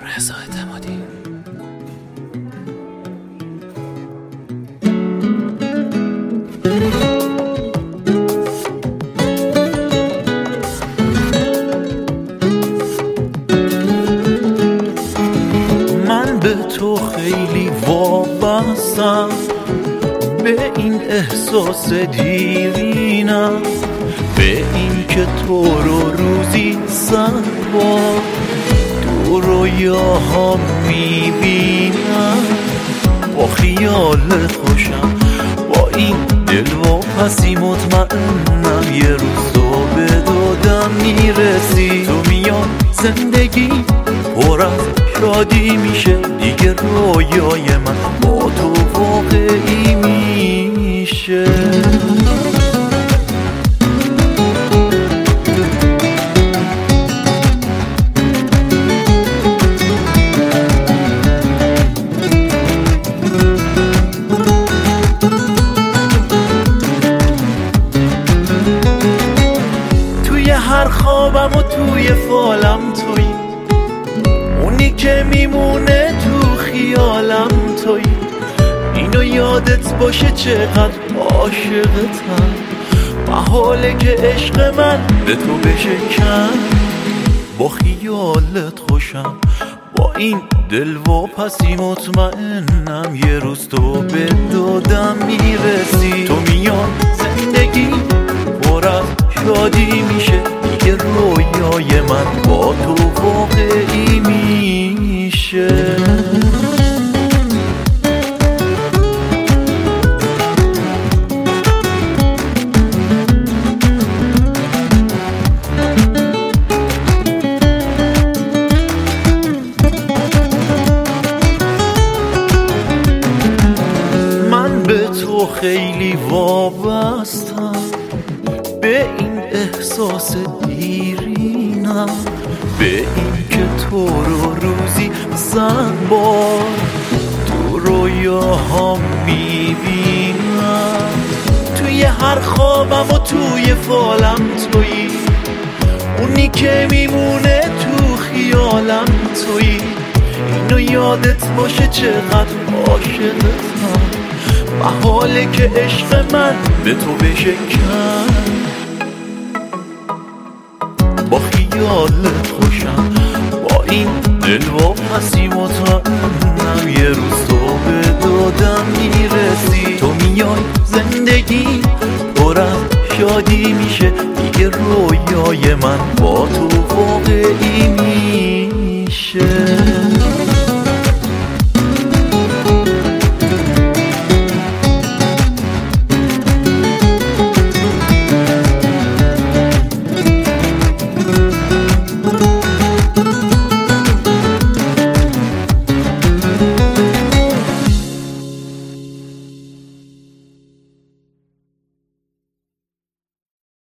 رضا اعتمادی. من به تو خیلی وابستم، به این احساس دیرینم، به این که تو رو روزی 100 بار تو رویاها میبینم. با خیالت خوشم، با این دل و پسی مطمئنم یه روز تو به دادم میرسی. تو میان زندگی پر از شادی میشه، دیگه رویای من با تو واقعی میشه. توی هر خوابم و توی فالم توی، اونی که میمونه تو خیالم توی. اینو یادت باشه چقدر عاشقتم، محاله که عشق من به تو بشه کم. با خیالت خوشم، با این دل و پسی مطمئنم یه روز تو به دادم میرسی. تو میان زندگی پر از شادی میشه، دیگه رویای من با تو واقعی میشه. من به تو خیلی وابستم، به این احساس دیرینم، به این که تو رو روزی 100 بار تو رویاها میبینم. توی هر خوابم و توی فالم توی، اونی که میمونه تو خیالم توی. اینو یادت باشه چقدر عاشقتم، محاله که عشق من به تو بشه کم. با خیالت خوشم، با این دل و پسی مطمئنم یه روز تو به دادم میرسی. تو میای زندگی پر از شادی میشه، دیگه رویای من با تو واقعی میشه.